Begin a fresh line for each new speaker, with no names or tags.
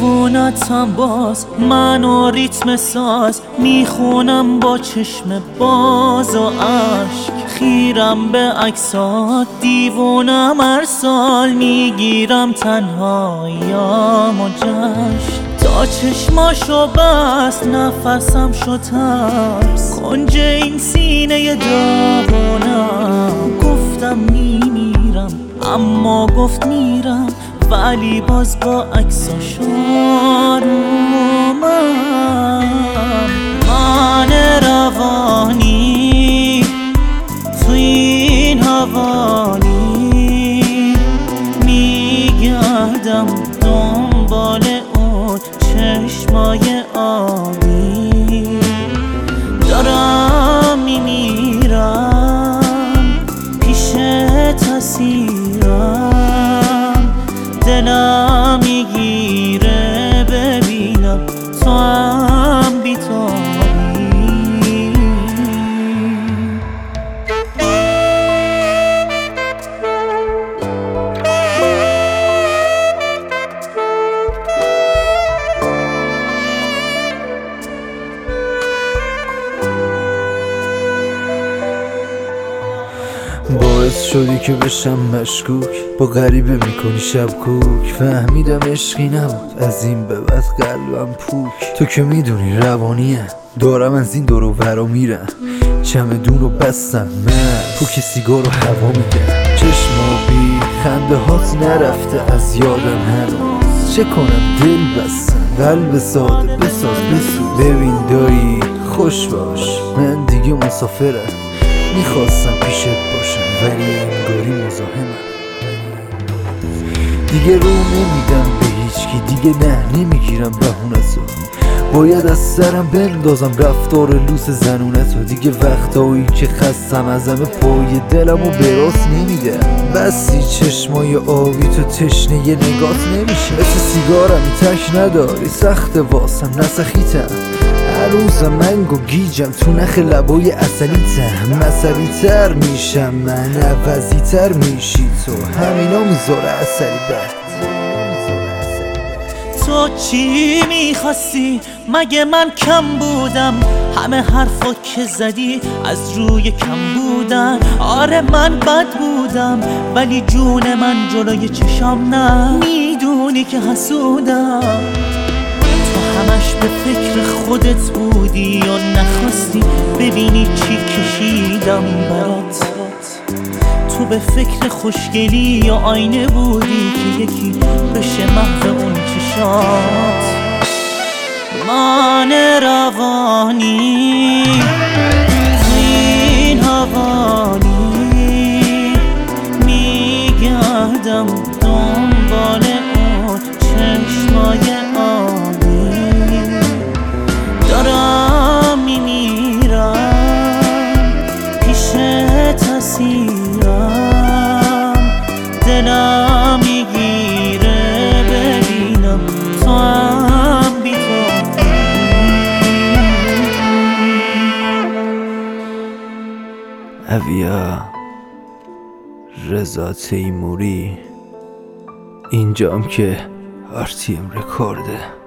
دیوونتم باز، من و ریتم ساز میخونم با چشم باز و عشق. خیرم به عکسات، دیوونم هر سال میگیرم تنهاییام و جشن. تا چشماشو بست نفسم شد ترس، کنج این سینه داغونم. گفتم میمیرم اما گفت میرم، ولی باز با عکساش آرومم. من روانی تو این حوالی میگردم دنبال اون چشمای آبی. دارم میمیرم پیش تصیرم، دلم میگیره ببینم تو هم بی‌تابی.
باعث شدی که بشم مشکوک، با غریبه میکنی شب کوک. فهمیدم عشقی نبود، از این به بعد قلبم پوک. تو که میدونی روانیه، دارم از این دور و برا میرم. چمدون رو بستم من، پوک سیگار رو هوا میدم. چشمابی خنده هات نرفته از یادم هنوز. چه کنم دل بستم، قلب ساده بساز بسوز. ببین دایی خوش باش، من دیگه مسافرم. میخواستم پیشت باشم ولی انگاری مزاحمم. دیگه رو نمیدم به هیچکی، دیگه نه نمیگیرم بهونتو. باید از سرم بندازم رفتار لوس زنونتو. دیگه وقتایی که خستم از همه پای دلمو براست نمیدم. بسی چشمای آبی تو تشنه یه نگات نمیشه. مثل سیگارمی تک نداری، سخت واسم نسخیتم. هنوزم منگو گیجم تو نخ لبای اصلیتم. مصبی تر میشم من، عوضی تر میشی تو. همینا میذاره اثری بد.
تو چی میخواستی؟ مگه من کم بودم؟ همه حرفا که زدی از روی کم بودن. آره من بد بودم ولی جون من جلوی چشام نه. میدونی که حسودم، تو همش به فکر خودت بودی و نخواستی ببینی چی کشیدم برات. تو به فکر خوشگلی و آینه بودی که یکی بشه محو اون چشات. من روانی تو این حوالی میگردم دنبال اون چشمای آبی. دارم میمیرم پیش تصیرم، دلم میگیره ببینم تو هم بی‌تابی.
اویا رضا تیموری، اینجام که RTM رکورده.